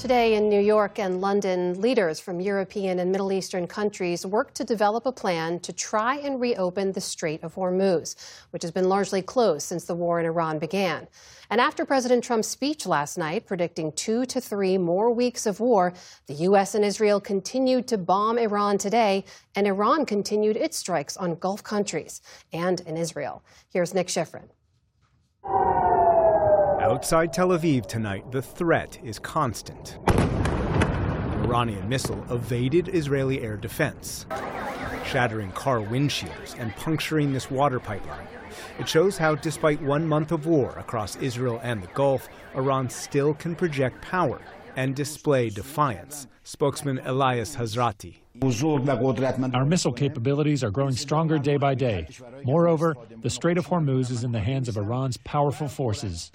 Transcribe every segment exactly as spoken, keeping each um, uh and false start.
Today in New York and London, leaders from European and Middle Eastern countries worked to develop a plan to try and reopen the Strait of Hormuz, which has been largely closed since the war in Iran began. And after President Trump's speech last night predicting two to three more weeks of war, the U S and Israel continued to bomb Iran today, and Iran continued its strikes on Gulf countries and in Israel. Here's Nick Schifrin. Outside Tel Aviv tonight, the threat is constant. An Iranian missile evaded Israeli air defense, shattering car windshields and puncturing this water pipeline. It shows how, despite one month of war across Israel and the Gulf, Iran still can project power and display defiance. Spokesman Elias Hazrati. Our missile capabilities are growing stronger day by day. Moreover, the Strait of Hormuz is in the hands of Iran's powerful forces.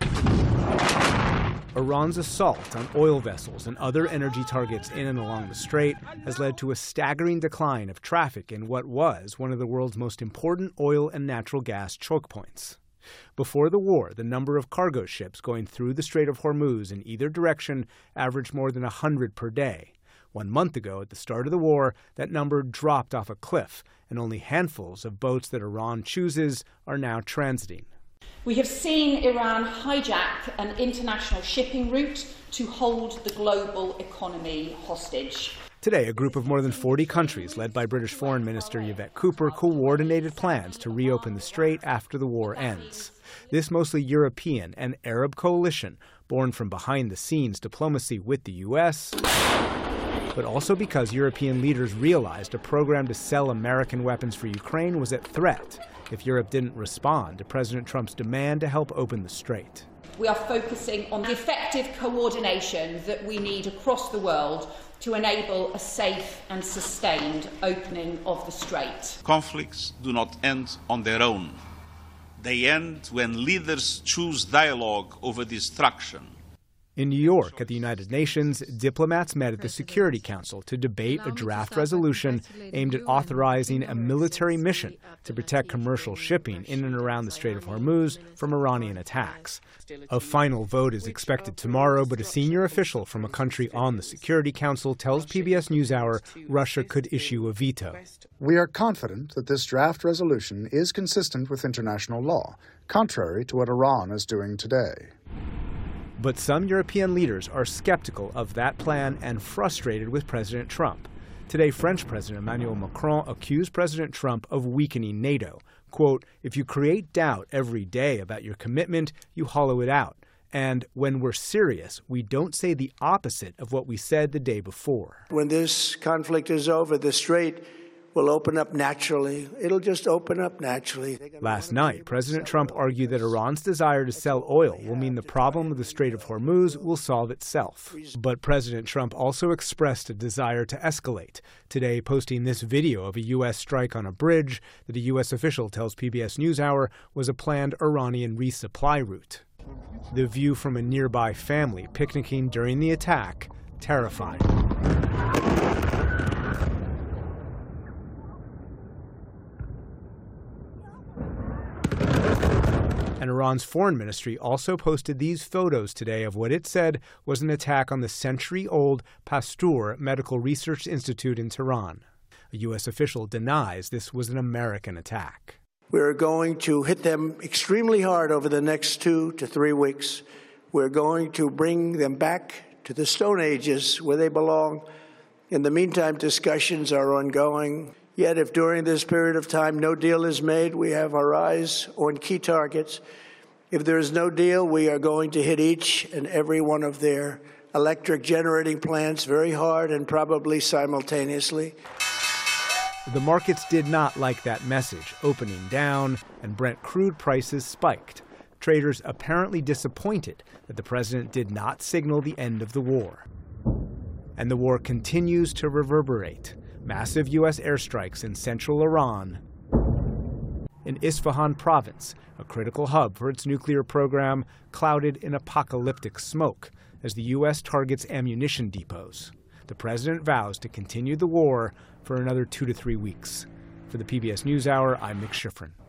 Iran's assault on oil vessels and other energy targets in and along the strait has led to a staggering decline of traffic in what was one of the world's most important oil and natural gas choke points. Before the war, the number of cargo ships going through the Strait of Hormuz in either direction averaged more than one hundred per day. One month ago, at the start of the war, that number dropped off a cliff, and only handfuls of boats that Iran chooses are now transiting. We have seen Iran hijack an international shipping route to hold the global economy hostage. Today, a group of more than forty countries, led by British Foreign Minister Yvette Cooper, coordinated plans to reopen the strait after the war ends. This mostly European and Arab coalition, born from behind-the-scenes diplomacy with the U S, but also because European leaders realized a program to sell American weapons for Ukraine was at threat if Europe didn't respond to President Trump's demand to help open the strait. We are focusing on the effective coordination that we need across the world to enable a safe and sustained opening of the strait. Conflicts do not end on their own. They end when leaders choose dialogue over destruction. In New York, at the United Nations, diplomats met at the Security Council to debate a draft resolution aimed at authorizing a military mission to protect commercial shipping in and around the Strait of Hormuz from Iranian attacks. A final vote is expected tomorrow, but a senior official from a country on the Security Council tells P B S NewsHour Russia could issue a veto. We are confident that this draft resolution is consistent with international law, contrary to what Iran is doing today. But some European leaders are skeptical of that plan and frustrated with President Trump. Today, French President Emmanuel Macron accused President Trump of weakening NATO. Quote, "If you create doubt every day about your commitment, you hollow it out. And when we're serious, we don't say the opposite of what we said the day before." When this conflict is over, the strait will open up naturally. It'll just open up naturally. Last night, President Trump argued that Iran's desire to sell oil will mean the problem of the Strait of Hormuz will solve itself. But President Trump also expressed a desire to escalate, today posting this video of a U S strike on a bridge that a U S official tells P B S NewsHour was a planned Iranian resupply route. The view from a nearby family picnicking during the attack, terrifying. And Iran's foreign ministry also posted these photos today of what it said was an attack on the century-old Pasteur Medical Research Institute in Tehran. A U S official denies this was an American attack. We're going to hit them extremely hard over the next two to three weeks. We're going to bring them back to the Stone Ages where they belong. In the meantime, discussions are ongoing. Yet if during this period of time no deal is made, we have our eyes on key targets. If there is no deal, we are going to hit each and every one of their electric generating plants very hard and probably simultaneously. The markets did not like that message, opening down, and Brent crude prices spiked. Traders apparently disappointed that the president did not signal the end of the war. And the war continues to reverberate. Massive U S airstrikes in central Iran. In Isfahan province, a critical hub for its nuclear program, clouded in apocalyptic smoke as the U S targets ammunition depots. The president vows to continue the war for another two to three weeks. For the P B S NewsHour, I'm Nick Schifrin.